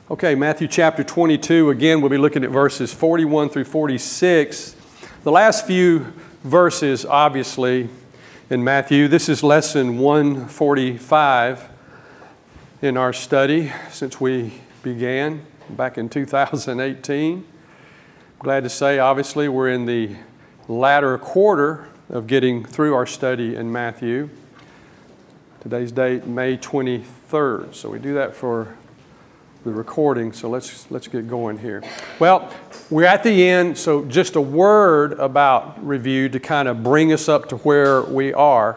Okay, Matthew chapter 22. Again, we'll be looking at verses 41 through 46. The last few verses, obviously, in Matthew. This is lesson 145 in our study since we began back in 2018. Glad to say, obviously, we're in the latter quarter of getting through our study in Matthew. Today's date, May 23rd. So we do that for the recording, so let's get going here. Well, we're at the end, so just a word about review to kind of bring us up to where we are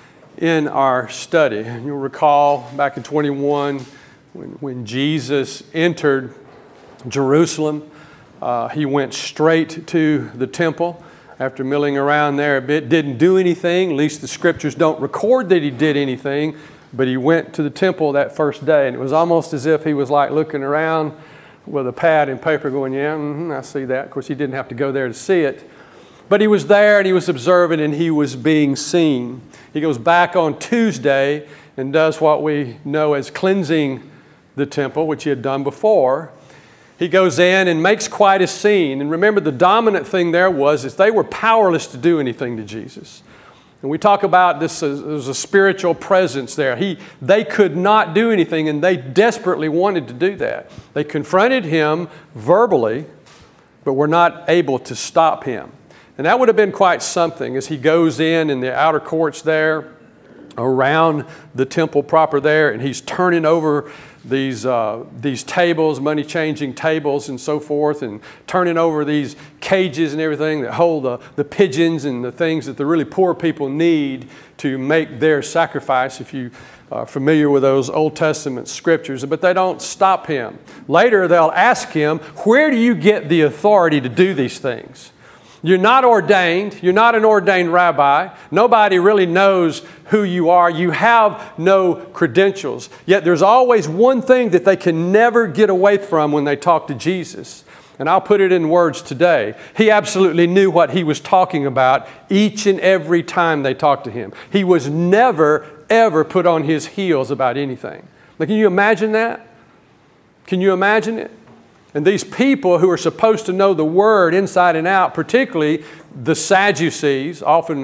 in our study. You'll recall back in 21 when Jesus entered Jerusalem, he went straight to the temple after milling around there a bit, didn't do anything, at least the scriptures don't record that he did anything. But he went to the temple that first day, and it was almost as if he was like looking around with a pad and paper going, I see that. Of course, he didn't have to go there to see it. But he was there, and he was observing, and he was being seen. He goes back on Tuesday and does what we know as cleansing the temple, which he had done before. He goes in and makes quite a scene. And remember, the dominant thing there is they were powerless to do anything to Jesus. And we talk about this as a spiritual presence there. They could not do anything, and they desperately wanted to do that. They confronted him verbally, but were not able to stop him. And that would have been quite something as he goes in the outer courts there, around the temple proper there, and he's turning over these tables, money-changing tables and so forth, and turning over these cages and everything that hold the pigeons and the things that the really poor people need to make their sacrifice, if you are familiar with those Old Testament scriptures. But they don't stop him. Later, they'll ask him, where do you get the authority to do these things? You're not ordained. You're not an ordained rabbi. Nobody really knows who you are. You have no credentials. Yet there's always one thing that they can never get away from when they talk to Jesus. And I'll put it in words today. He absolutely knew what he was talking about each and every time they talked to him. He was never, ever put on his heels about anything. Now, can you imagine that? Can you imagine it? And these people who are supposed to know the Word inside and out, particularly the Sadducees, often,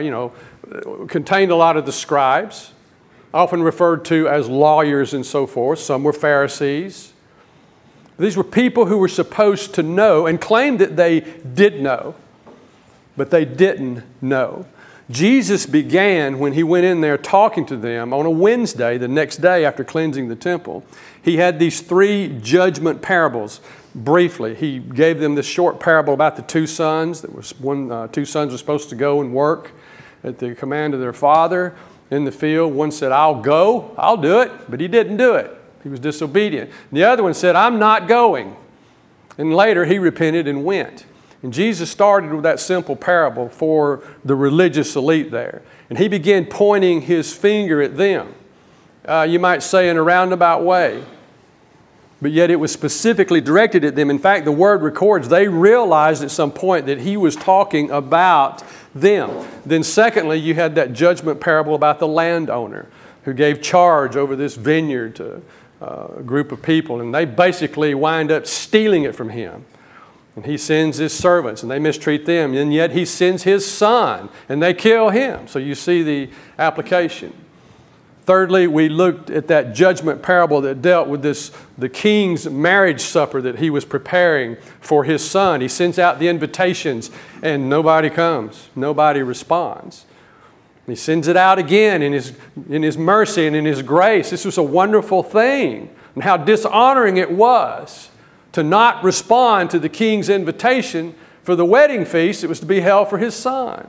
contained a lot of the scribes, often referred to as lawyers and so forth. Some were Pharisees. These were people who were supposed to know and claimed that they did know, but they didn't know. Jesus began when he went in there talking to them on a Wednesday, the next day after cleansing the temple. He had these 3 judgment parables. Briefly, he gave them this short parable about the 2 sons. That was 2 sons were supposed to go and work at the command of their father in the field. One said, I'll go, I'll do it, but he didn't do it. He was disobedient. And the other one said, I'm not going. And later he repented and went. And Jesus started with that simple parable for the religious elite there. And he began pointing his finger at them. You might say in a roundabout way. But yet it was specifically directed at them. In fact, the Word records they realized at some point that he was talking about them. Then secondly, you had that judgment parable about the landowner who gave charge over this vineyard to a group of people. And they basically wind up stealing it from him. And he sends his servants, and they mistreat them. And yet he sends his son, and they kill him. So you see the application. Thirdly, we looked at that judgment parable that dealt with the king's marriage supper that he was preparing for his son. He sends out the invitations, and nobody comes. Nobody responds. He sends it out again in his mercy and in his grace. This was a wonderful thing, and how dishonoring it was to not respond to the king's invitation for the wedding feast that was to be held for his son.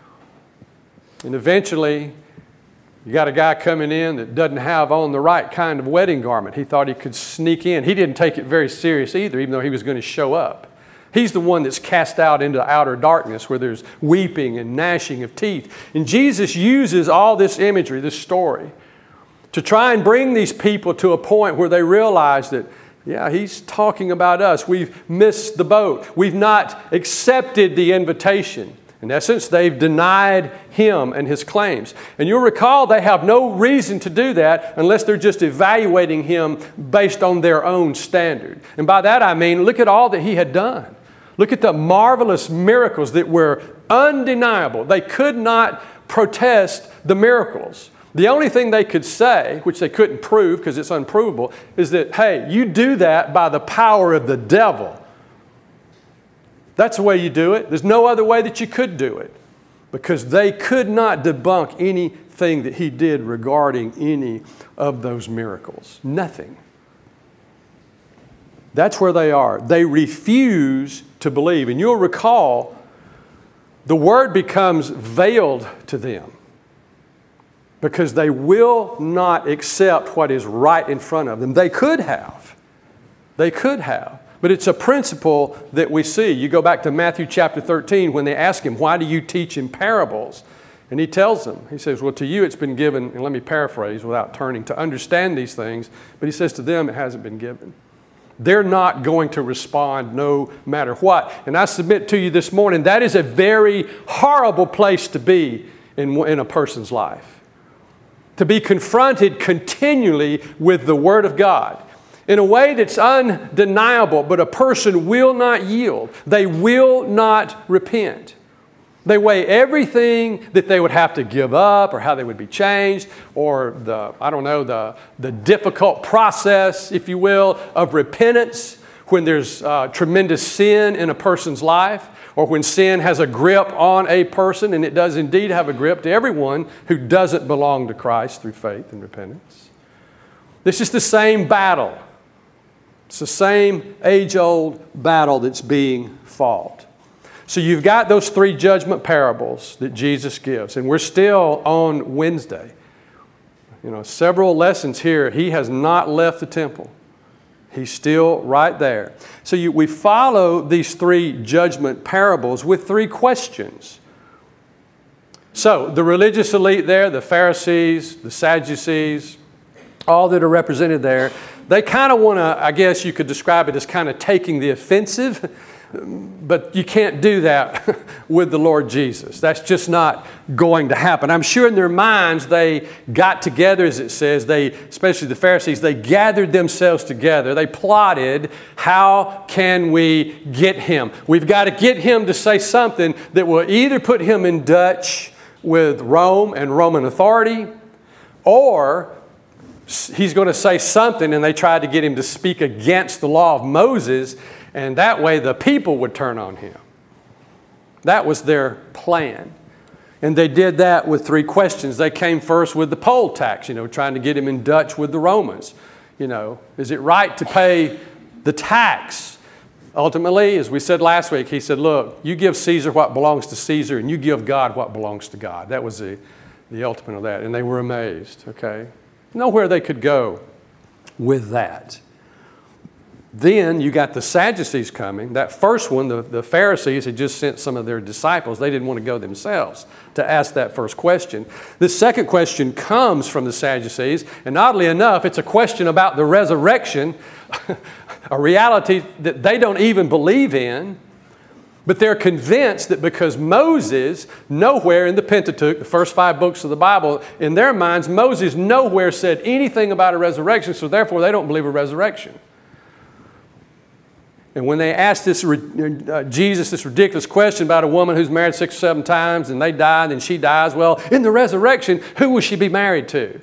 And eventually, you got a guy coming in that doesn't have on the right kind of wedding garment. He thought he could sneak in. He didn't take it very serious either, even though he was going to show up. He's the one that's cast out into outer darkness where there's weeping and gnashing of teeth. And Jesus uses all this imagery, this story, to try and bring these people to a point where they realize that, yeah, he's talking about us. We've missed the boat. We've not accepted the invitation. In essence, they've denied him and his claims. And you'll recall they have no reason to do that unless they're just evaluating him based on their own standard. And by that I mean, look at all that he had done. Look at the marvelous miracles that were undeniable. They could not protest the miracles. The only thing they could say, which they couldn't prove because it's unprovable, is that, hey, you do that by the power of the devil. That's the way you do it. There's no other way that you could do it, because they could not debunk anything that he did regarding any of those miracles. Nothing. That's where they are. They refuse to believe. And you'll recall, the word becomes veiled to them because they will not accept what is right in front of them. They could have. They could have. But it's a principle that we see. You go back to Matthew chapter 13 when they ask him, why do you teach in parables? And he tells them, he says, well, to you it's been given, and let me paraphrase without turning, to understand these things. But he says to them, it hasn't been given. They're not going to respond no matter what. And I submit to you this morning, that is a very horrible place to be in a person's life. To be confronted continually with the Word of God in a way that's undeniable, but a person will not yield. They will not repent. They weigh everything that they would have to give up or how they would be changed or the difficult process, if you will, of repentance when there's tremendous sin in a person's life or when sin has a grip on a person, and it does indeed have a grip to everyone who doesn't belong to Christ through faith and repentance. This is the same battle. It's the same age-old battle that's being fought. So you've got those three judgment parables that Jesus gives, and we're still on Wednesday. Several lessons here. He has not left the temple. He's still right there. So we follow these three judgment parables with three questions. So the religious elite there, the Pharisees, the Sadducees, all that are represented there, they kind of want to, I guess you could describe it as kind of taking the offensive, but you can't do that with the Lord Jesus. That's just not going to happen. I'm sure in their minds they got together, as it says, especially the Pharisees, they gathered themselves together. They plotted, how can we get him? We've got to get him to say something that will either put him in Dutch with Rome and Roman authority, or he's going to say something, and they tried to get him to speak against the law of Moses, and that way the people would turn on him. That was their plan. And they did that with three questions. They came first with the poll tax, trying to get him in Dutch with the Romans. Is it right to pay the tax? Ultimately, as we said last week, he said, look, you give Caesar what belongs to Caesar, and you give God what belongs to God. That was the ultimate of that. And they were amazed, okay? Nowhere they could go with that. Then you got the Sadducees coming. That first one, the Pharisees had just sent some of their disciples. They didn't want to go themselves to ask that first question. The second question comes from the Sadducees, and oddly enough, it's a question about the resurrection, a reality that they don't even believe in. But they're convinced that because Moses, nowhere in the Pentateuch, the first 5 books of the Bible, in their minds, Moses nowhere said anything about a resurrection, so therefore they don't believe a resurrection. And when they asked Jesus this ridiculous question about a woman who's married 6 or 7 times and they die and then she dies, well, in the resurrection, who will she be married to?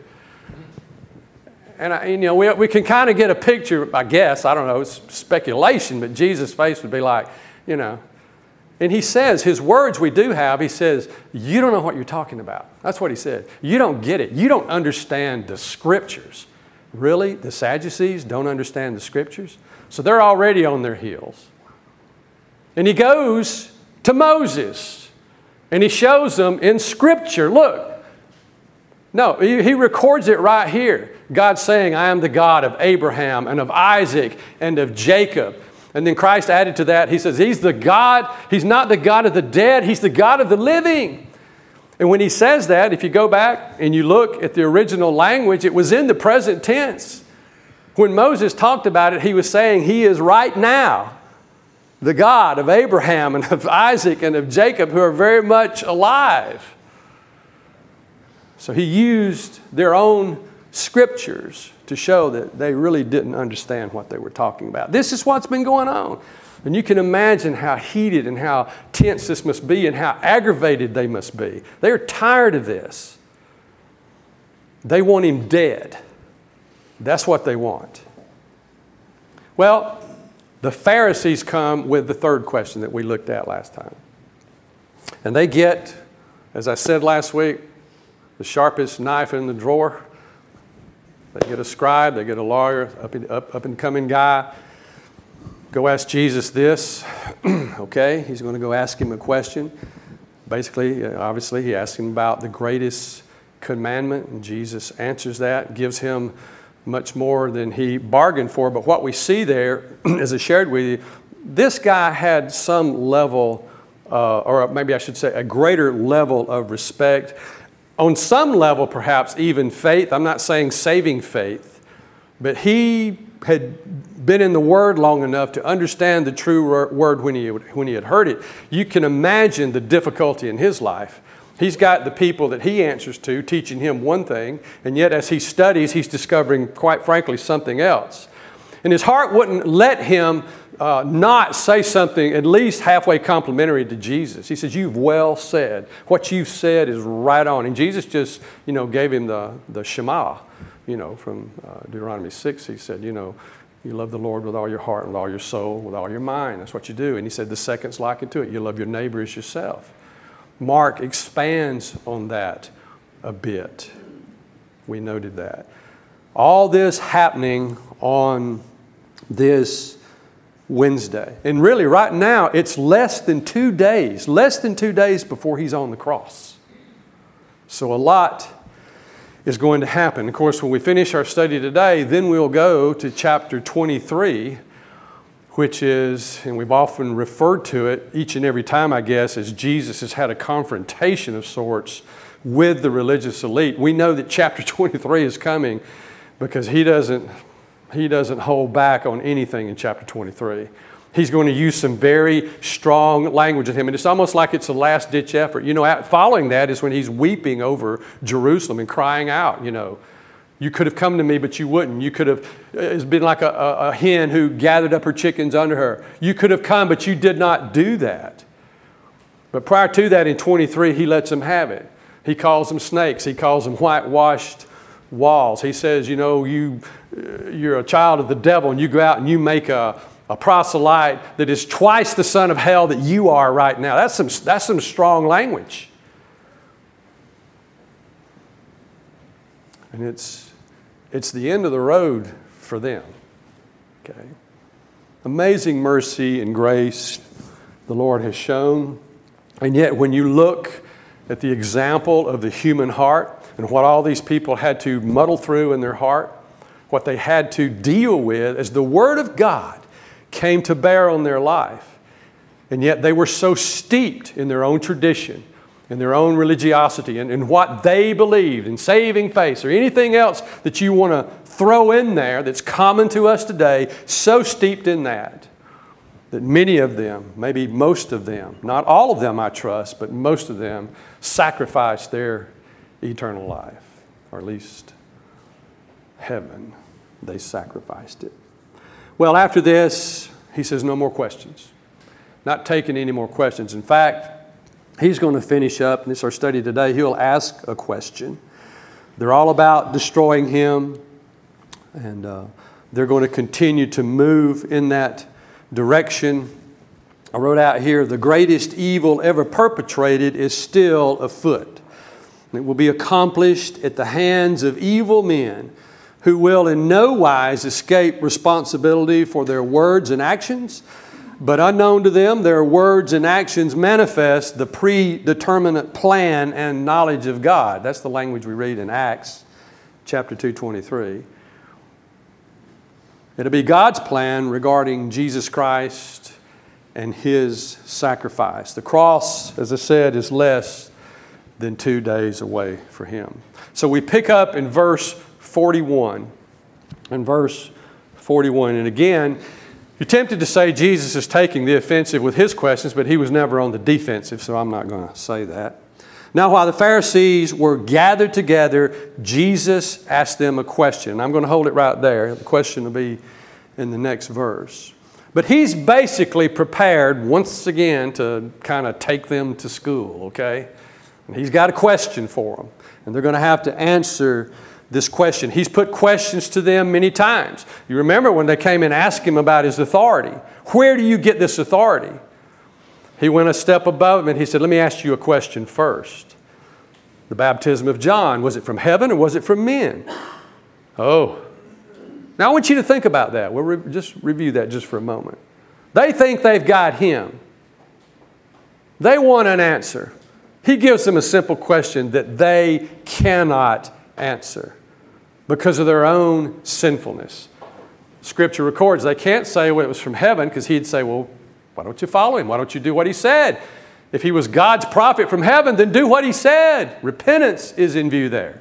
And we can kind of get a picture, I guess, I don't know, it's speculation, but Jesus' face would be like, And he says, his words we do have, he says, you don't know what you're talking about. That's what he said. You don't get it. You don't understand the Scriptures. Really? The Sadducees don't understand the Scriptures? So they're already on their heels. And he goes to Moses, and he shows them in Scripture, look. No, he records it right here. God saying, I am the God of Abraham and of Isaac and of Jacob. And then Christ added to that, he says, he's the God, he's not the God of the dead, he's the God of the living. And when he says that, if you go back and you look at the original language, it was in the present tense. When Moses talked about it, he was saying he is right now the God of Abraham and of Isaac and of Jacob, who are very much alive. So he used their own scriptures to show that they really didn't understand what they were talking about. This is what's been going on. And you can imagine how heated and how tense this must be and how aggravated they must be. They're tired of this. They want him dead. That's what they want. Well, the Pharisees come with the third question that we looked at last time. And they get, as I said last week, the sharpest knife in the drawer. They get a scribe, they get a lawyer, up and coming guy. Go ask Jesus this. Okay, he's going to go ask him a question. Basically, obviously, he asks him about the greatest commandment, and Jesus answers that, gives him much more than he bargained for. But what we see there, as I shared with you, this guy had some level, or maybe I should say a greater level of respect. On some level, perhaps even faith. I'm not saying saving faith, but he had been in the Word long enough to understand the true Word when he had heard it. You can imagine the difficulty in his life. He's got the people that he answers to teaching him one thing, and yet as he studies, he's discovering, quite frankly, something else. And his heart wouldn't let him not say something at least halfway complimentary to Jesus. He says, "You've well said. What you've said is right on." And Jesus just, gave him the Shema, from Deuteronomy 6. He said, you love the Lord with all your heart, with all your soul, with all your mind. That's what you do. And he said the second's likened to it. You love your neighbor as yourself. Mark expands on that a bit. We noted that. All this happening on this Wednesday. And really, right now, it's less than 2 days before he's on the cross. So a lot is going to happen. Of course, when we finish our study today, then we'll go to chapter 23, which is, and we've often referred to it each and every time, I guess, as Jesus has had a confrontation of sorts with the religious elite. We know that chapter 23 is coming because he doesn't hold back on anything in chapter 23. He's going to use some very strong language with him. And it's almost like it's a last-ditch effort. Following that is when he's weeping over Jerusalem and crying out, you could have come to me, but you wouldn't. You could have, it's been like a hen who gathered up her chickens under her. You could have come, but you did not do that. But prior to that, in 23, he lets them have it. He calls them snakes. He calls them whitewashed walls. He says, you're a child of the devil, and you go out and you make a proselyte that is twice the son of hell that you are right now. That's some strong language. And it's the end of the road for them. Okay. Amazing mercy and grace the Lord has shown. And yet when you look at the example of the human heart and what all these people had to muddle through in their heart, what they had to deal with as the Word of God came to bear on their life. And yet they were so steeped in their own tradition, in their own religiosity, and in what they believed, in saving faith, or anything else that you want to throw in there that's common to us today, so steeped in that many of them, maybe most of them, not all of them I trust, but most of them sacrificed their eternal life, or at least heaven. They sacrificed it. Well, after this, he says no more questions. Not taking any more questions. In fact, he's going to finish up, and this is our study today, he'll ask a question. They're all about destroying him, and they're going to continue to move in that direction. I wrote out here, the greatest evil ever perpetrated is still afoot. It will be accomplished at the hands of evil men who will in no wise escape responsibility for their words and actions, but unknown to them, their words and actions manifest the predeterminate plan and knowledge of God. That's the language we read in Acts chapter 2:23. It'll be God's plan regarding Jesus Christ and His sacrifice. The cross, as I said, is less than 2 days away for Him. So we pick up in verse 41. In verse 41, and again, You're tempted to say Jesus is taking the offensive with his questions, but he was never on the defensive, so I'm not going to say that. Now, while the Pharisees were gathered together, Jesus asked them a question. I'm going to hold it right there. The question will be in the next verse. But he's basically prepared once again to kind of take them to school, okay? And he's got a question for them, and they're going to have to answer this question. He's put questions to them many times. You remember when they came and asked him about his authority. Where do you get this authority? He went a step above him and he said, let me ask you a question first. The baptism of John, was it from heaven or was it from men? Oh. Now I want you to think about that. We'll just review that just for a moment. They think they've got him. They want an answer. He gives them a simple question that they cannot answer because of their own sinfulness. Scripture records they can't say, well, it was from heaven, because he'd say, well, why don't you follow him? Why don't you do what he said? If he was God's prophet from heaven, then do what he said. Repentance is in view there.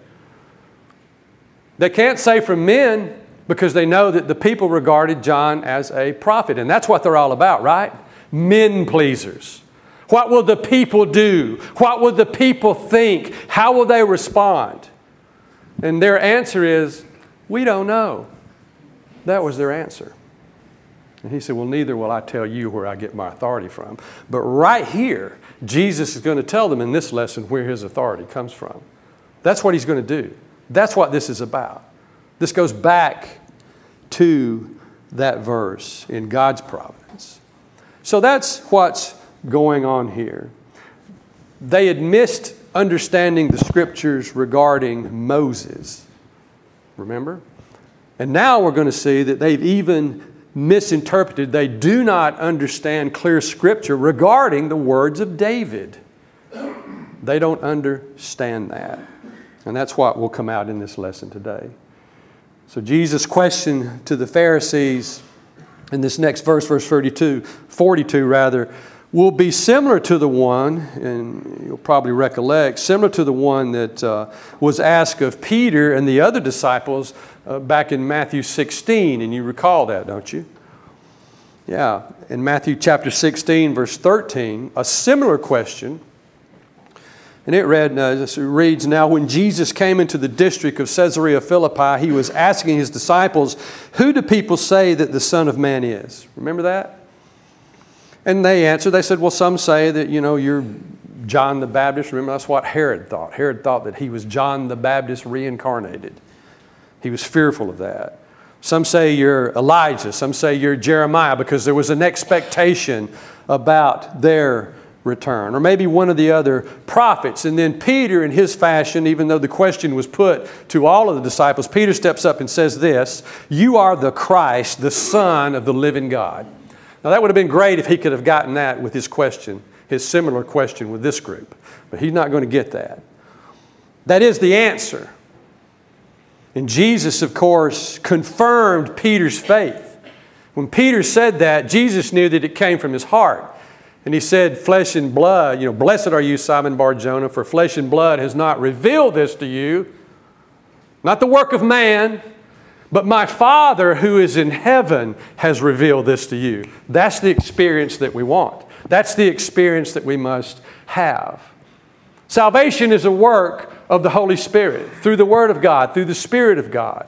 They can't say from men because they know that the people regarded John as a prophet. And that's what they're all about, right? Men pleasers. What will the people do? What will the people think? How will they respond? And their answer is, we don't know. That was their answer. And he said, well, neither will I tell you where I get my authority from. But right here, Jesus is going to tell them in this lesson where his authority comes from. That's what he's going to do. That's what this is about. This goes back to that verse in God's providence. So that's what's going on here. They had missed understanding the Scriptures regarding Moses. Remember? And now we're going to see that they've even misinterpreted. They do not understand clear Scripture regarding the words of David. They don't understand that. And that's what will come out in this lesson today. So Jesus' question to the Pharisees in this next verse, verse 42, will be similar to the one, and you'll probably recollect, similar to the one that was asked of Peter and the other disciples back in Matthew 16. And you recall that, don't you? Yeah, in Matthew chapter 16, verse 13, a similar question. And it reads, now when Jesus came into the district of Caesarea Philippi, he was asking his disciples, who do people say that the Son of Man is? Remember that? And they answered, they said, well, some say that, you're John the Baptist. Remember, that's what Herod thought. Herod thought that he was John the Baptist reincarnated. He was fearful of that. Some say you're Elijah. Some say you're Jeremiah, because there was an expectation about their return. Or maybe one of the other prophets. And then Peter, in his fashion, even though the question was put to all of the disciples, Peter steps up and says this, you are the Christ, the Son of the living God. Now that would have been great if he could have gotten that with his question, his similar question with this group. But he's not going to get that. That is the answer. And Jesus, of course, confirmed Peter's faith. When Peter said that, Jesus knew that it came from his heart. And he said, flesh and blood, blessed are you, Simon Bar-Jonah, for flesh and blood has not revealed this to you. Not the work of man, but my Father who is in heaven has revealed this to you. That's the experience that we want. That's the experience that we must have. Salvation is a work of the Holy Spirit, through the Word of God, through the Spirit of God.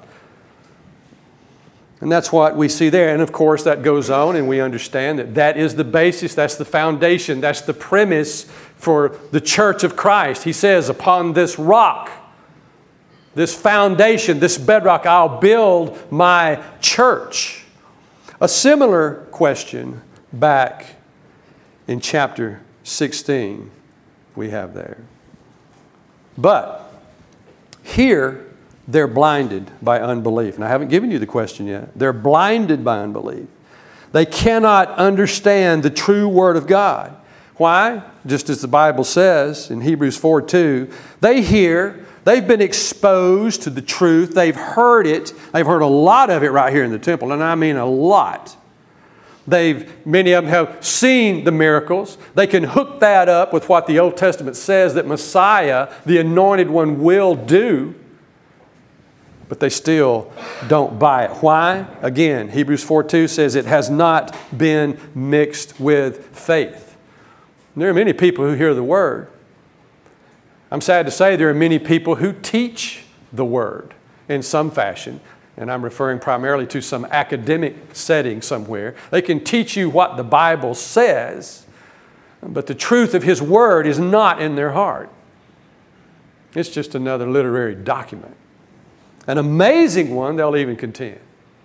And that's what we see there. And of course, that goes on, and we understand that that is the basis, that's the foundation, that's the premise for the church of Christ. He says, upon this rock, this foundation, this bedrock, I'll build my church. A similar question back in chapter 16 we have there. But here they're blinded by unbelief. And I haven't given you the question yet. They're blinded by unbelief. They cannot understand the true Word of God. Why? Just as the Bible says in Hebrews 4:2, they hear, they've been exposed to the truth, they've heard it, they've heard a lot of it right here in the temple, and I mean a lot. Many of them have seen the miracles. They can hook that up with what the Old Testament says that Messiah, the Anointed One, will do. but they still don't buy it. Why? Again, Hebrews 4:2 says it has not been mixed with faith. There are many people who hear the Word. I'm sad to say there are many people who teach the Word in some fashion, and I'm referring primarily to some academic setting somewhere. They can teach you what the Bible says, but the truth of His Word is not in their heart. It's just another literary document. An amazing one, they'll even contend.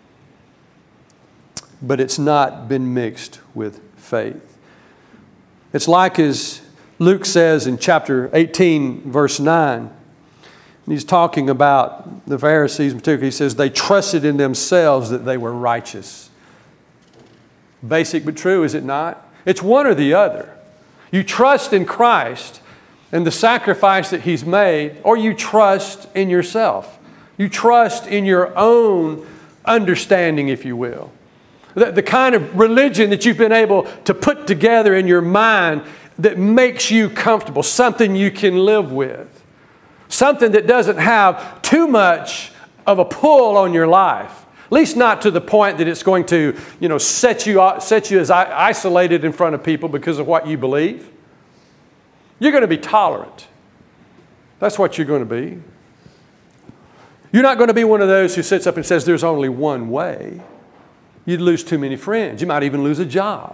But it's not been mixed with faith. It's like as Luke says in chapter 18, verse 9. He's talking about the Pharisees in particular. He says they trusted in themselves that they were righteous. Basic but true, is it not? It's one or the other. You trust in Christ and the sacrifice that He's made, or you trust in yourself. You trust in your own understanding, if you will. The kind of religion that you've been able to put together in your mind that makes you comfortable, something you can live with, something that doesn't have too much of a pull on your life, at least not to the point that it's going to, set you as isolated in front of people because of what you believe. You're going to be tolerant. That's what you're going to be. You're not going to be one of those who sits up and says there's only one way. You'd lose too many friends. You might even lose a job.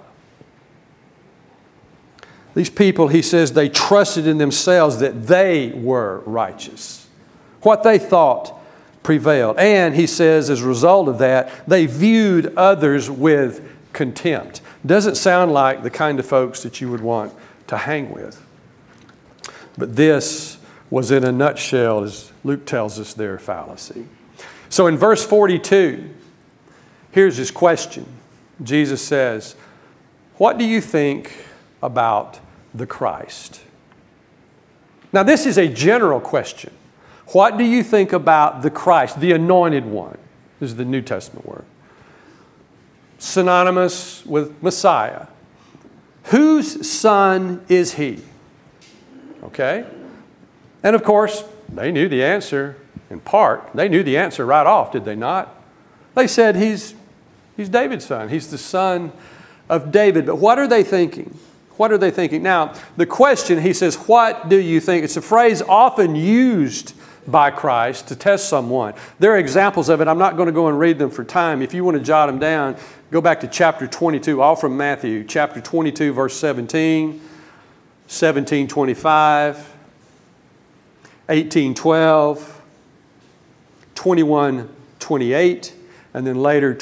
These people, he says, they trusted in themselves that they were righteous. What they thought prevailed. And he says, as a result of that, they viewed others with contempt. Doesn't sound like the kind of folks that you would want to hang with. But this was in a nutshell, as Luke tells us, their fallacy. So in verse 42, here's his question. Jesus says, what do you think about the Christ? Now this is a general question. What do you think about the Christ, the Anointed One? This is the New Testament word. Synonymous with Messiah. Whose son is He? Okay? And of course, they knew the answer in part. They knew the answer right off, did they not? They said he's David's son. He's the son of David. But what are they thinking? What are they thinking? Now, the question, he says, what do you think? It's a phrase often used by Christ to test someone. There are examples of it. I'm not going to go and read them for time. If you want to jot them down, go back to chapter 22, all from Matthew. Chapter 22, verse 17, 17:25, 18:12, 21:28, and then later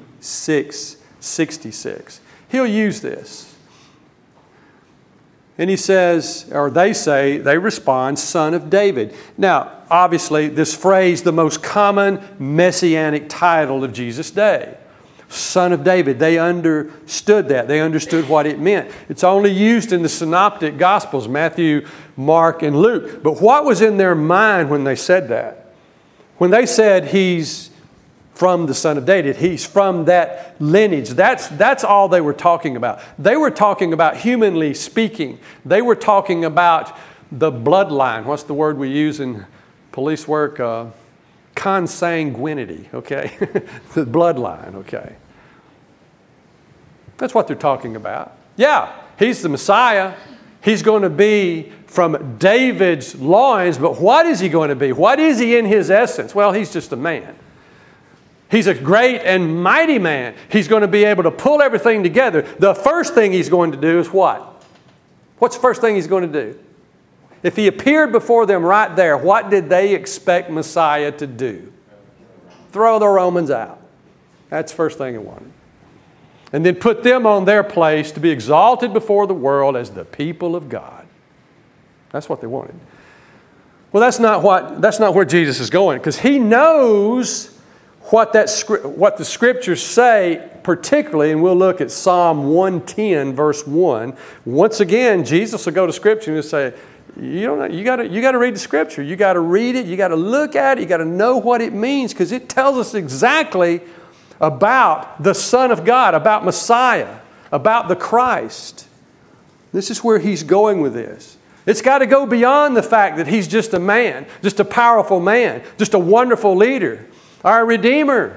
26:66. He'll use this. And he says, or they respond, Son of David. Now, obviously, this phrase, the most common messianic title of Jesus' day. Son of David. They understood that. They understood what it meant. It's only used in the synoptic Gospels, Matthew, Mark, and Luke. But what was in their mind when they said that? When they said He's from the son of David, He's from that lineage, that's all they were talking about. They were talking about, humanly speaking, they were talking about the bloodline. What's the word we use in police work? Consanguinity, okay? The bloodline, okay? That's what they're talking about. Yeah, He's the Messiah. He's going to be from David's loins, but what is He going to be? What is He in His essence? Well, He's just a man. He's a great and mighty man. He's going to be able to pull everything together. The first thing He's going to do is what? What's the first thing He's going to do? If He appeared before them right there, what did they expect Messiah to do? Throw the Romans out. That's the first thing He wanted. And then put them on their place to be exalted before the world as the people of God. That's what they wanted. Well, that's not where Jesus is going, because He knows what the Scriptures say particularly, and we'll look at Psalm 110, verse 1. Once again, Jesus will go to Scripture and say, you got to read the Scripture. You got to read it. You got to look at it. You got to know what it means, because it tells us exactly about the Son of God, about Messiah, about the Christ. This is where He's going with this. It's got to go beyond the fact that He's just a man, just a powerful man, just a wonderful leader, our Redeemer.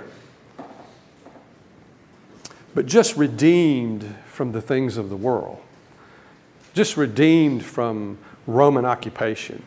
But just redeemed from the things of the world. Just redeemed from Roman occupation.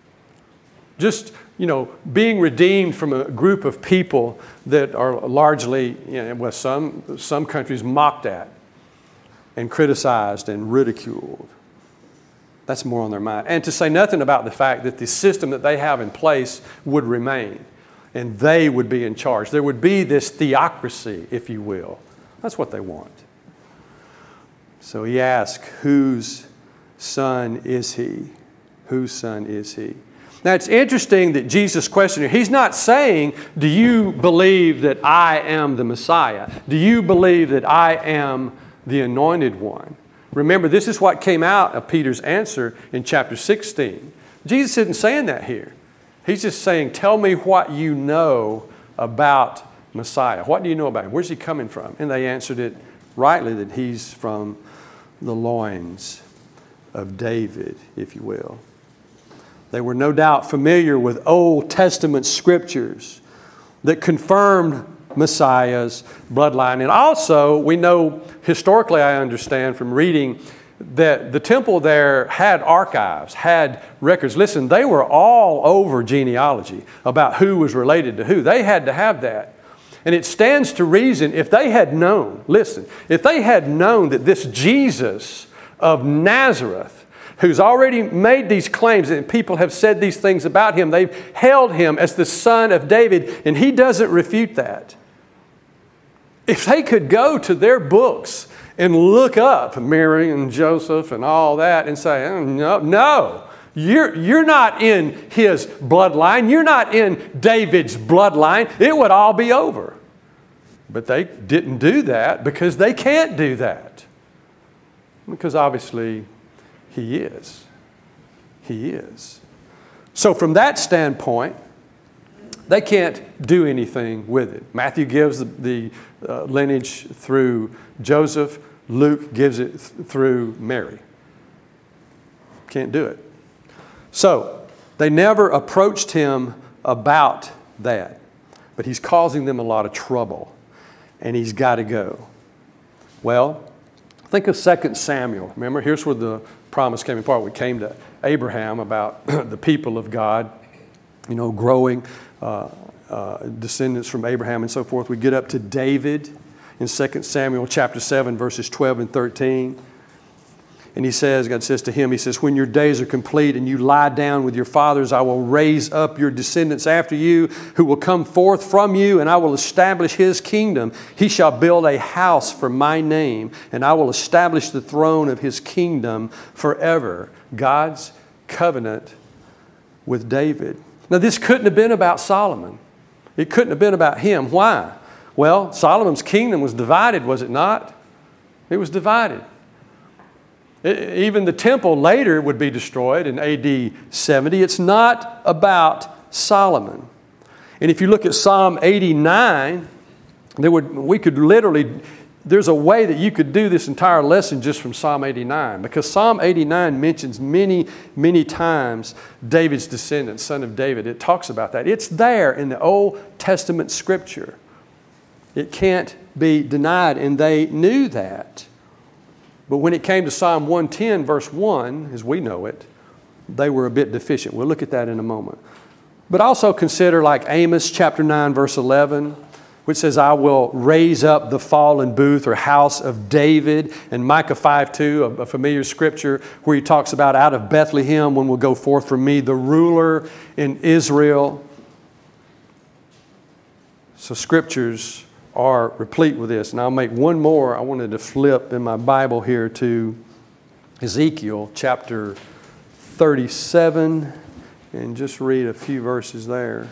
Just, being redeemed from a group of people that are largely, some countries mocked at and criticized and ridiculed. That's more on their mind. And to say nothing about the fact that the system that they have in place would remain and they would be in charge. There would be this theocracy, if you will. That's what they want. So he asks, whose son is he? Whose son is he? Now it's interesting that Jesus' question here, He's not saying, do you believe that I am the Messiah? Do you believe that I am the Anointed One? Remember, this is what came out of Peter's answer in chapter 16. Jesus isn't saying that here. He's just saying, tell me what you know about Messiah. What do you know about Him? Where's He coming from? And they answered it rightly, that He's from the loins of David, if you will. They were no doubt familiar with Old Testament scriptures that confirmed Messiah's bloodline. And also, we know historically, I understand from reading, that the temple there had archives, had records. Listen, they were all over genealogy about who was related to who. They had to have that. And it stands to reason, if they had known, if they had known that this Jesus of Nazareth, who's already made these claims and people have said these things about Him, they've held Him as the son of David, and He doesn't refute that. If they could go to their books and look up Mary and Joseph and all that and say, no, you're not in his bloodline. You're not in David's bloodline. It would all be over. But they didn't do that because they can't do that. Because obviously He is. He is. So from that standpoint, they can't do anything with it. Matthew gives the lineage through Joseph. Luke gives it through Mary. Can't do it. So they never approached Him about that. But He's causing them a lot of trouble. And He's got to go. Well, think of 2 Samuel. Remember, here's where the promise came apart. We came to Abraham about the people of God, growing descendants from Abraham and so forth. We get up to David in 2 Samuel chapter 7, verses 12 and 13. And God says to him, He says, when your days are complete and you lie down with your fathers, I will raise up your descendants after you, who will come forth from you, and I will establish His kingdom. He shall build a house for my name, and I will establish the throne of His kingdom forever. God's covenant with David. Now, this couldn't have been about Solomon. It couldn't have been about him. Why? Well, Solomon's kingdom was divided, was it not? It was divided. Even the temple later would be destroyed in AD 70. It's not about Solomon. And if you look at Psalm 89, there's a way that you could do this entire lesson just from Psalm 89, because Psalm 89 mentions many, many times David's descendant, son of David. It talks about that. It's there in the Old Testament scripture. It can't be denied, and they knew that. But when it came to Psalm 110, verse 1, as we know it, they were a bit deficient. We'll look at that in a moment. But also consider like Amos chapter 9, verse 11, which says, I will raise up the fallen booth or house of David. And Micah 5:2, a familiar scripture where he talks about out of Bethlehem one will go forth from me, the ruler in Israel. So scriptures are replete with this. And I'll make one more. I wanted to flip in my Bible here to Ezekiel chapter 37 and just read a few verses there.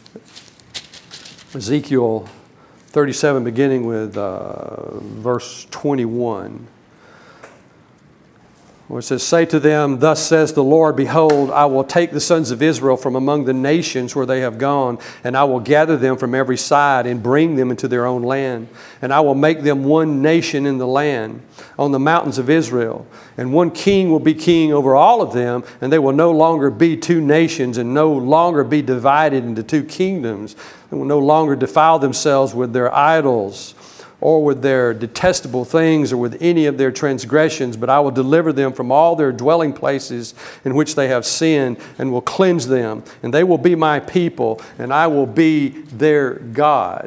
Ezekiel 37, beginning with verse 21. Where it says, say to them, thus says the Lord, behold, I will take the sons of Israel from among the nations where they have gone, and I will gather them from every side and bring them into their own land. And I will make them one nation in the land on the mountains of Israel. And one king will be king over all of them, and they will no longer be two nations and no longer be divided into two kingdoms. They will no longer defile themselves with their idols, or with their detestable things, or with any of their transgressions, but I will deliver them from all their dwelling places in which they have sinned, and will cleanse them. And they will be my people, and I will be their God.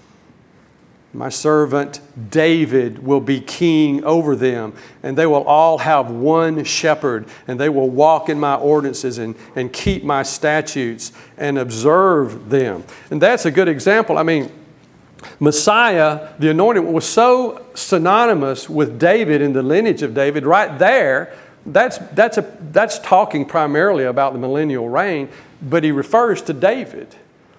My servant David will be king over them, and they will all have one shepherd, and they will walk in my ordinances and keep my statutes and observe them. And that's a good example. I mean, Messiah, the anointed one, was so synonymous with David and the lineage of David. Right there, that's talking primarily about the millennial reign, but he refers to David.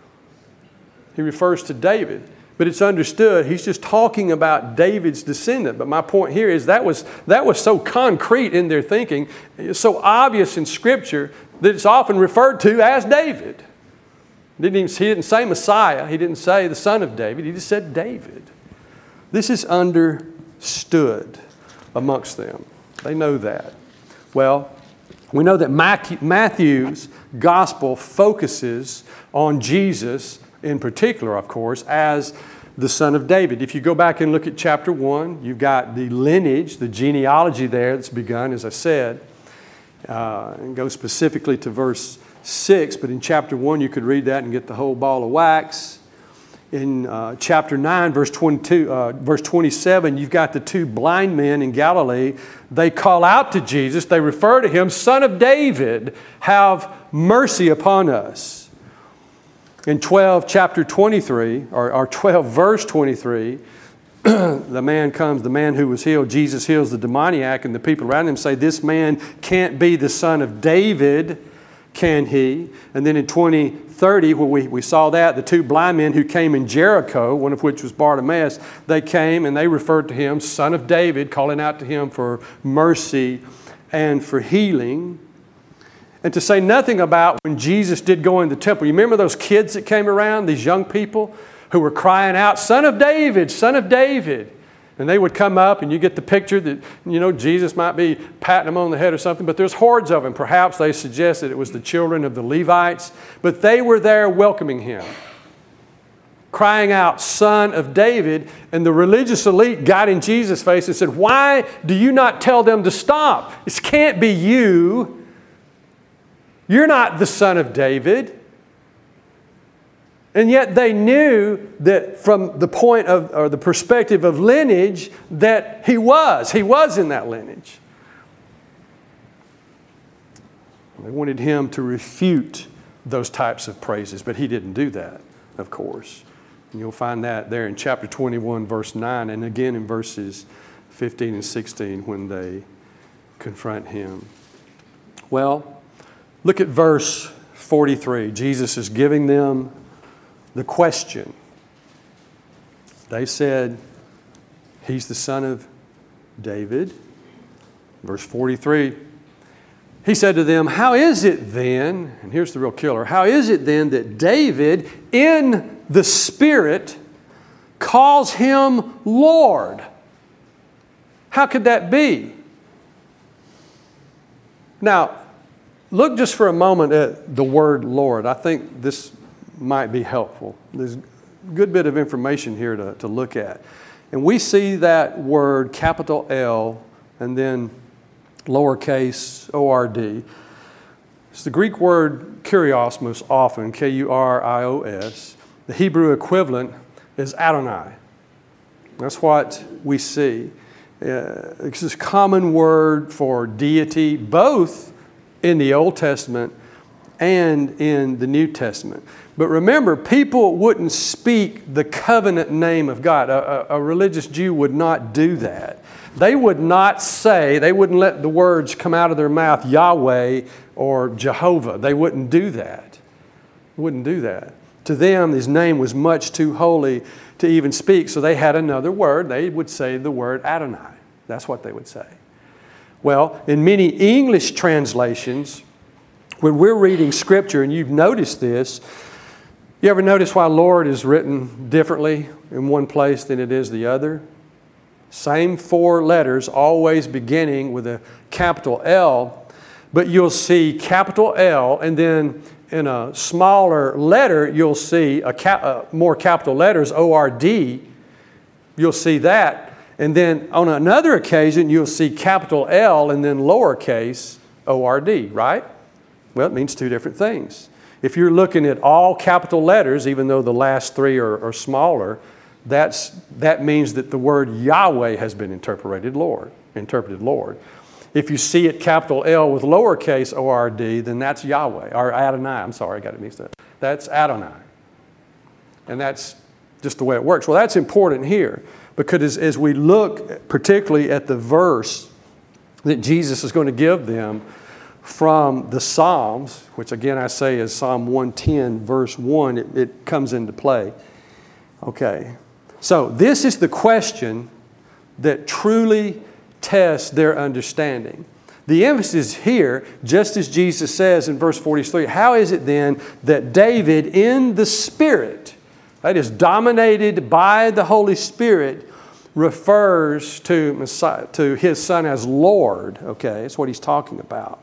He refers to David. But it's understood he's just talking about David's descendant. But my point here is that was so concrete in their thinking, so obvious in Scripture that it's often referred to as David. He didn't say Messiah. He didn't say the son of David. He just said David. This is understood amongst them. They know that. Well, we know that Matthew's gospel focuses on Jesus in particular, of course, as the son of David. If you go back and look at chapter 1, you've got the lineage, the genealogy there that's begun, as I said, and go specifically to verse 6, but in chapter 1 you could read that and get the whole ball of wax. In chapter 9, verse 27, you've got the two blind men in Galilee. They call out to Jesus. They refer to him, Son of David, have mercy upon us. In chapter 23, or 12, verse 23, the man who was healed, Jesus heals the demoniac, and the people around him say, this man can't be the son of David, can he? And then in 20:30, where we saw that, the two blind men who came in Jericho, one of which was Bartimaeus, they came and they referred to him, son of David, calling out to him for mercy and for healing. And to say nothing about when Jesus did go in the temple. You remember those kids that came around, these young people who were crying out, Son of David, Son of David. And they would come up, and you get the picture that, Jesus might be patting them on the head or something, but there's hordes of them. Perhaps they suggested it was the children of the Levites, but they were there welcoming him, crying out, Son of David. And the religious elite got in Jesus' face and said, why do you not tell them to stop? This can't be you. You're not the Son of David. And yet they knew that from the point of, or the perspective of lineage, that he was in that lineage. They wanted him to refute those types of praises, but he didn't do that, of course. And you'll find that there in chapter 21, verse 9, and again in verses 15 and 16 when they confront him. Well, look at verse 43. Jesus is giving them the question. They said, he's the son of David. Verse 43, he said to them, how is it then, and here's the real killer, how is it then that David in the Spirit calls him Lord? How could that be? Now, look just for a moment at the word Lord. I think this might be helpful. There's a good bit of information here to look at. And we see that word, capital L, and then lowercase O-R-D. It's the Greek word kurios most often, K-U-R-I-O-S. The Hebrew equivalent is Adonai. That's what we see. It's a common word for deity, both in the Old Testament and in the New Testament. But remember, people wouldn't speak the covenant name of God. A religious Jew would not do that. They would not say, they wouldn't let the words come out of their mouth, Yahweh or Jehovah. They wouldn't do that. Wouldn't do that. To them, his name was much too holy to even speak, so they had another word. They would say the word Adonai. That's what they would say. Well, in many English translations, when we're reading Scripture, and you've noticed this, you ever notice why Lord is written differently in one place than it is the other? Same 4 letters, always beginning with a capital L, but you'll see capital L, and then in a smaller letter, you'll see more capital letters, O-R-D. You'll see that. And then on another occasion, you'll see capital L and then lowercase O-R-D, right? Well, it means 2 different things. If you're looking at all capital letters, even though the last 3 are smaller, that means that the word Yahweh has been interpreted Lord. If you see it capital L with lowercase O-R-D, then that's Yahweh, or Adonai. I'm sorry, I got it mixed up. That's Adonai. And that's just the way it works. Well, that's important here, because as we look particularly at the verse that Jesus is going to give them from the Psalms, which again I say is Psalm 110, verse 1, it comes into play. Okay, so this is the question that truly tests their understanding. The emphasis here, just as Jesus says in verse 43, how is it then that David in the Spirit, that is dominated by the Holy Spirit, refers to Messiah, to His Son as Lord? Okay, that's what He's talking about.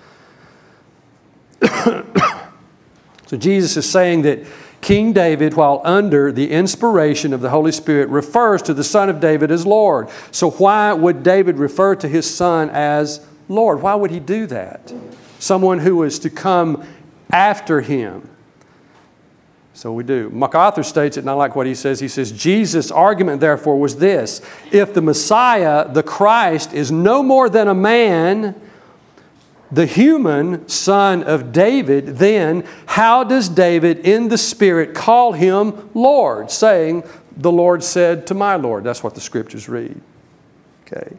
So Jesus is saying that King David, while under the inspiration of the Holy Spirit, refers to the Son of David as Lord. So why would David refer to his son as Lord? Why would he do that? Someone who was to come after him. So we do. MacArthur states it, and I like what he says. He says, Jesus' argument, therefore, was this: if the Messiah, the Christ, is no more than a man, the human son of David, then how does David in the Spirit call him Lord, saying, the Lord said to my Lord? That's what the Scriptures read. Okay.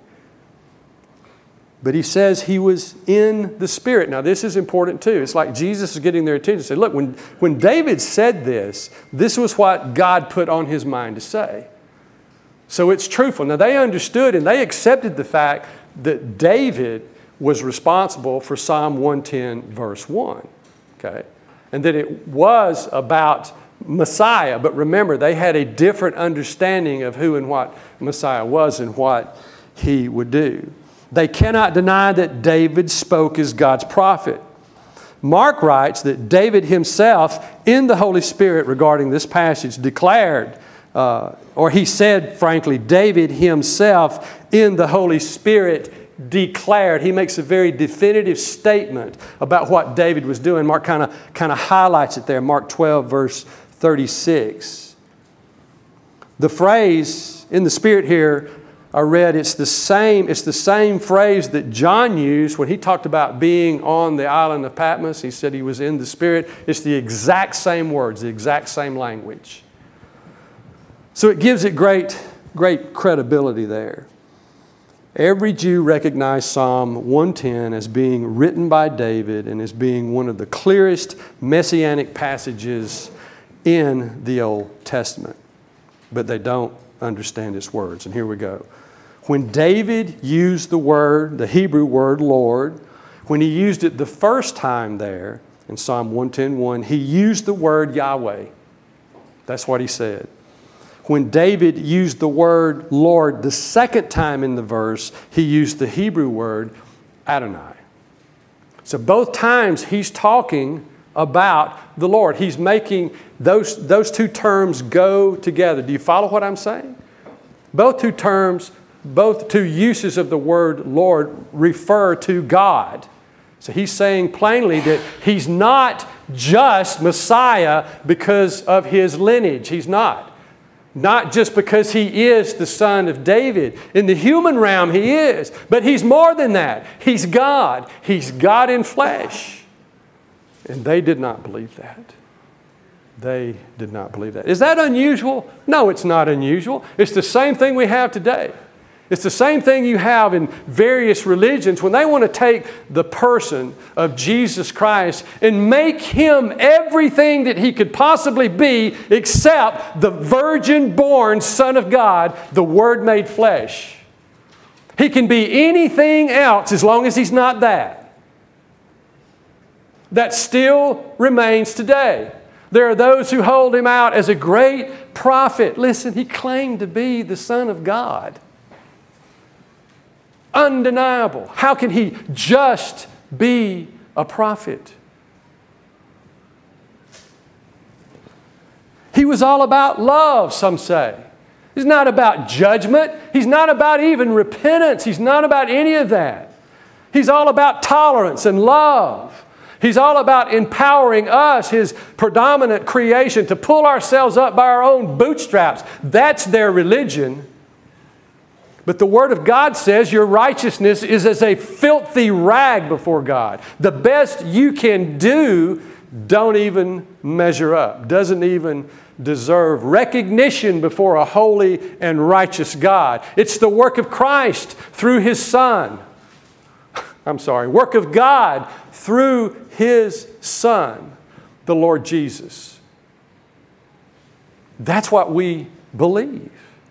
But he says he was in the Spirit. Now this is important too. It's like Jesus is getting their attention. Say, look, when David said this was what God put on his mind to say. So it's truthful. Now they understood and they accepted the fact that David was responsible for Psalm 110, verse 1. Okay? And that it was about Messiah. But remember, they had a different understanding of who and what Messiah was and what He would do. They cannot deny that David spoke as God's prophet. Mark writes that David himself, in the Holy Spirit regarding this passage, declared, or he said, frankly, David himself in the Holy Spirit declared. He makes a very definitive statement about what David was doing. Mark kind of highlights it there. Mark 12, verse 36. The phrase in the Spirit here I read, it's the same phrase that John used when he talked about being on the island of Patmos. He said he was in the Spirit. It's the exact same words, the exact same language. So it gives it great credibility there. Every Jew recognized Psalm 110 as being written by David and as being one of the clearest messianic passages in the Old Testament. But they don't understand its words. And here we go. When David used the Hebrew word Lord, when he used it the first time there in Psalm 110:1, he used the word Yahweh. That's what he said. When David used the word Lord the second time in the verse, he used the Hebrew word Adonai. So both times he's talking about the Lord. He's making those two terms go together. Do you follow what I'm saying? Both two uses of the word Lord refer to God. So he's saying plainly that he's not just Messiah because of his lineage. He's not. Not just because he is the son of David. In the human realm he is. But he's more than that. He's God. He's God in flesh. And they did not believe that. They did not believe that. Is that unusual? No, it's not unusual. It's the same thing we have today. It's the same thing you have in various religions when they want to take the person of Jesus Christ and make Him everything that He could possibly be except the virgin-born Son of God, the Word made flesh. He can be anything else as long as He's not that. That still remains today. There are those who hold Him out as a great prophet. Listen, He claimed to be the Son of God. Undeniable. How can He just be a prophet? He was all about love, some say. He's not about judgment. He's not about even repentance. He's not about any of that. He's all about tolerance and love. He's all about empowering us, His predominant creation, to pull ourselves up by our own bootstraps. That's their religion. But the Word of God says your righteousness is as a filthy rag before God. The best you can do don't even measure up, doesn't even deserve recognition before a holy and righteous God. It's the work of Christ through His Son. Work of God through His Son, the Lord Jesus. That's what we believe.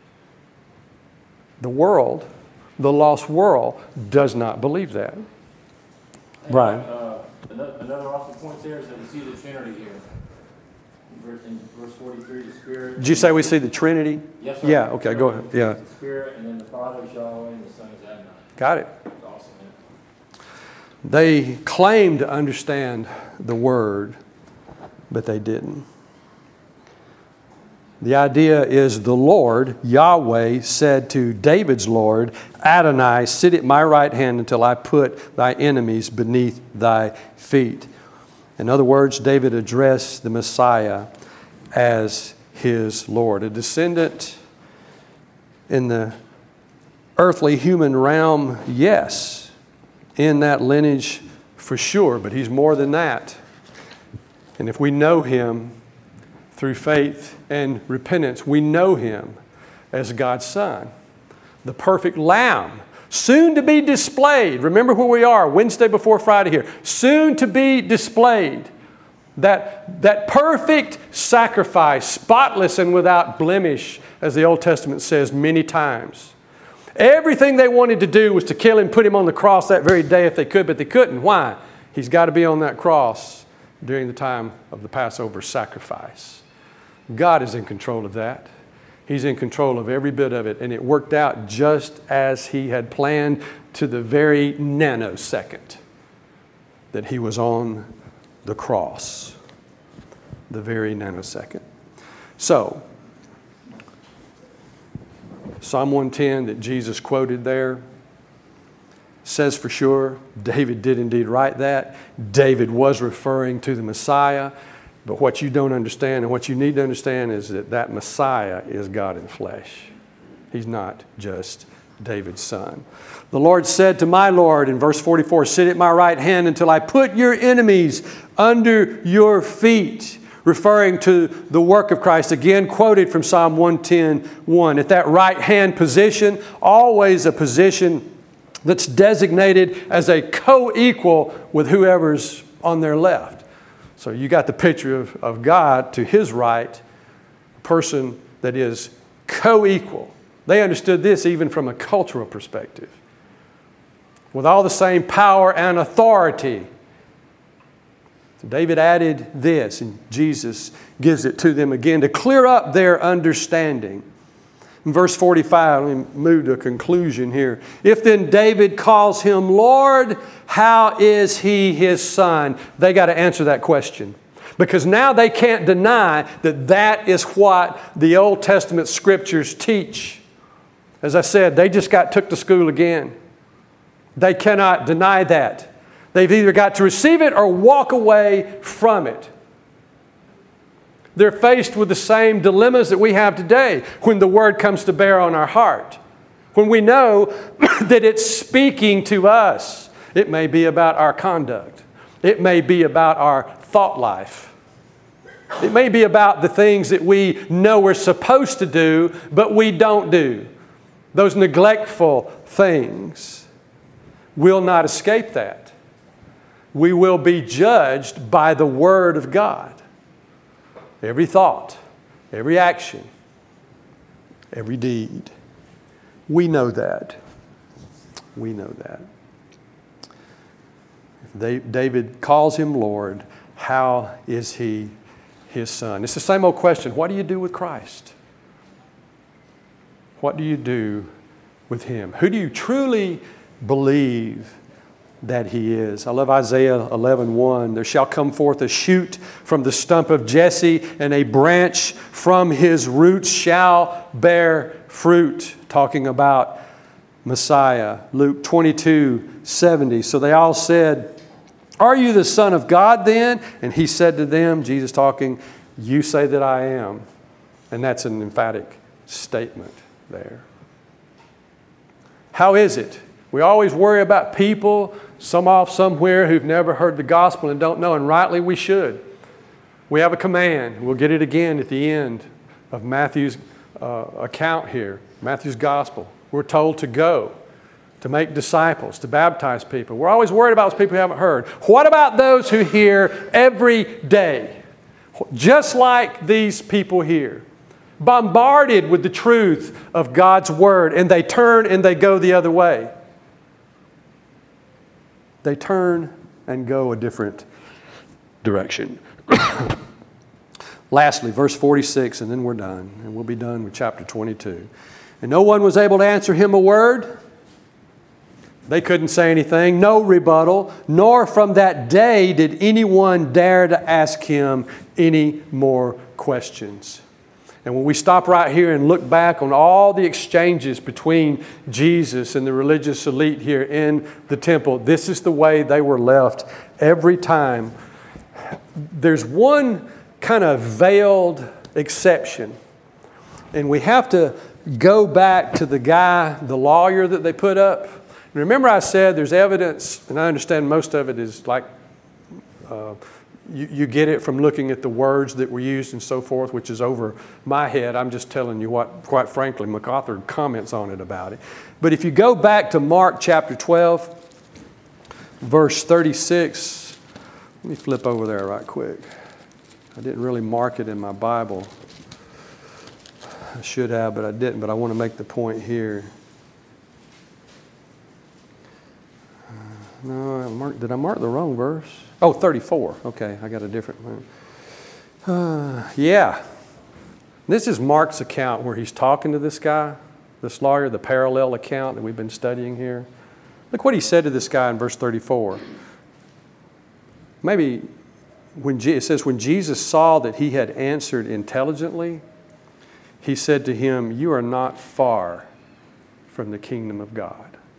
The world, the lost world, does not believe that. Brian? Another awesome point there is that we see the Trinity here. In verse 43, the Spirit. Did you say we see the Trinity? Yes, sir. Yeah, okay, go ahead. Yeah. The Spirit, and then the Father is Yahweh, and the Son is Adonai. Got it. That's awesome. Yeah. They claimed to understand the Word, but they didn't. The idea is the Lord, Yahweh, said to David's Lord, Adonai, sit at my right hand until I put thy enemies beneath thy feet. In other words, David addressed the Messiah as his Lord. A descendant in the earthly human realm, yes, in that lineage for sure, but he's more than that. And if we know Him through faith and repentance, we know Him as God's Son, the perfect Lamb, soon to be displayed. Remember where we are, Wednesday before Friday here. Soon to be displayed. That perfect sacrifice, spotless and without blemish, as the Old Testament says many times. Everything they wanted to do was to kill Him, put Him on the cross that very day if they could, but they couldn't. Why? He's got to be on that cross during the time of the Passover sacrifice. God is in control of that. He's in control of every bit of it, and it worked out just as He had planned to the very nanosecond that He was on the cross. The very nanosecond. So, Psalm 110 that Jesus quoted there says for sure David did indeed write that. David was referring to the Messiah. But what you don't understand and what you need to understand is that Messiah is God in flesh. He's not just David's son. The Lord said to my Lord in verse 44, sit at my right hand until I put your enemies under your feet. Referring to the work of Christ, again quoted from Psalm 110:1. At that right hand position, always a position that's designated as a co-equal with whoever's on their left. So you got the picture of God to His right, a person that is co-equal. They understood this even from a cultural perspective. With all the same power and authority. So David added this, and Jesus gives it to them again to clear up their understanding. In verse 45, let me move to a conclusion here. If then David calls Him Lord, how is He His son? They got to answer that question. Because now they can't deny that that is what the Old Testament Scriptures teach. As I said, they just got took to school again. They cannot deny that. They've either got to receive it or walk away from it. They're faced with the same dilemmas that we have today when the Word comes to bear on our heart. When we know that it's speaking to us. It may be about our conduct. It may be about our thought life. It may be about the things that we know we're supposed to do, but we don't do. Those neglectful things. We'll not escape that. We will be judged by the Word of God. Every thought, every action, every deed. We know that. We know that. David calls him Lord. How is he his son? It's the same old question. What do you do with Christ? What do you do with him? Who do you truly believe that he is? I love Isaiah 11:1. There shall come forth a shoot from the stump of Jesse, and a branch from his roots shall bear fruit. Talking about Messiah. Luke 22:70. So they all said, are you the Son of God then? And he said to them, Jesus talking, you say that I am. And that's an emphatic statement there. How is it? We always worry about people, some off somewhere who've never heard the gospel and don't know, and rightly we should. We have a command. We'll get it again at the end of Matthew's account here, Matthew's gospel. We're told to go, to make disciples, to baptize people. We're always worried about those people who haven't heard. What about those who hear every day? Just like these people here, bombarded with the truth of God's Word, and they turn and they go the other way. They turn and go a different direction. Lastly, verse 46, and then we're done, and we'll be done with chapter 22. And no one was able to answer him a word. They couldn't say anything, no rebuttal, nor from that day did anyone dare to ask him any more questions. And when we stop right here and look back on all the exchanges between Jesus and the religious elite here in the temple, this is the way they were left every time. There's one kind of veiled exception. And we have to go back to the guy, the lawyer that they put up. Remember I said there's evidence, and I understand most of it is like you get it from looking at the words that were used and so forth, which is over my head. I'm just telling you what, quite frankly, MacArthur comments on it about it. But if you go back to Mark chapter 12, verse 36, let me flip over there right quick. I didn't really mark it in my Bible. I should have, but I didn't. But I want to make the point here. No, did I mark the wrong verse? Oh, 34. Okay, I got a different one. Yeah. This is Mark's account where he's talking to this guy, this lawyer, the parallel account that we've been studying here. Look what he said to this guy in verse 34. Maybe it says, when Jesus saw that he had answered intelligently, he said to him, you are not far from the kingdom of God.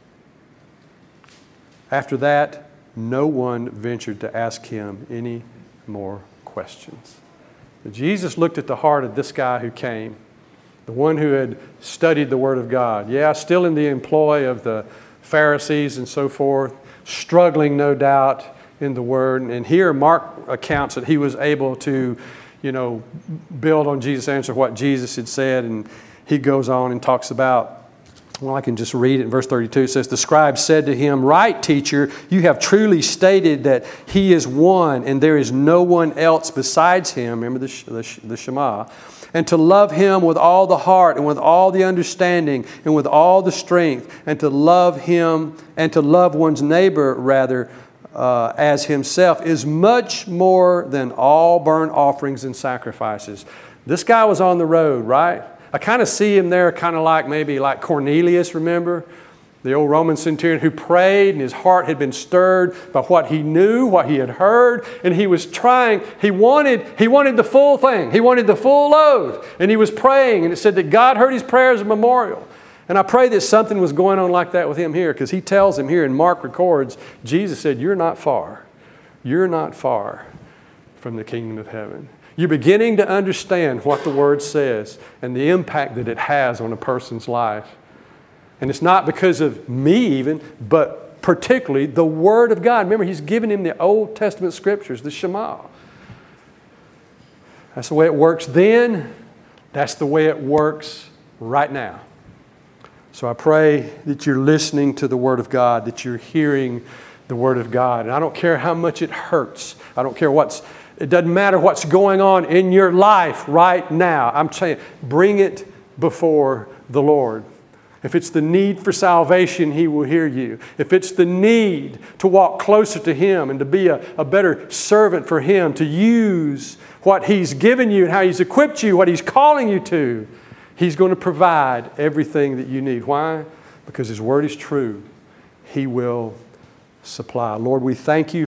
After that, no one ventured to ask him any more questions. But Jesus looked at the heart of this guy who came, the one who had studied the Word of God. Yeah, still in the employ of the Pharisees and so forth, struggling no doubt in the Word. And here Mark accounts that he was able to, build on Jesus' answer, what Jesus had said. And he goes on and talks about, well, I can just read it in verse 32. It says, the scribe said to him, right, teacher, you have truly stated that he is one and there is no one else besides him. Remember the Shema. And to love him with all the heart and with all the understanding and with all the strength, and to love him and to love one's neighbor rather as himself is much more than all burnt offerings and sacrifices. This guy was on the road, right? I kind of see him there kind of like maybe like Cornelius, remember? The old Roman centurion who prayed and his heart had been stirred by what he knew, what he had heard, and he was trying, he wanted the full thing. He wanted the full load. And he was praying, and it said that God heard his prayer as a memorial. And I pray that something was going on like that with him here, because he tells him here, and Mark records, Jesus said, you're not far. You're not far from the kingdom of heaven. You're beginning to understand what the Word says and the impact that it has on a person's life. And it's not because of me even, but particularly the Word of God. Remember, He's given him the Old Testament Scriptures, the Shema. That's the way it works then. That's the way it works right now. So I pray that you're listening to the Word of God, that you're hearing the Word of God. And I don't care how much it hurts. I don't care it doesn't matter what's going on in your life right now. I'm saying, bring it before the Lord. If it's the need for salvation, He will hear you. If it's the need to walk closer to Him and to be a better servant for Him, to use what He's given you and how He's equipped you, what He's calling you to, He's going to provide everything that you need. Why? Because His Word is true. He will supply. Lord, we thank You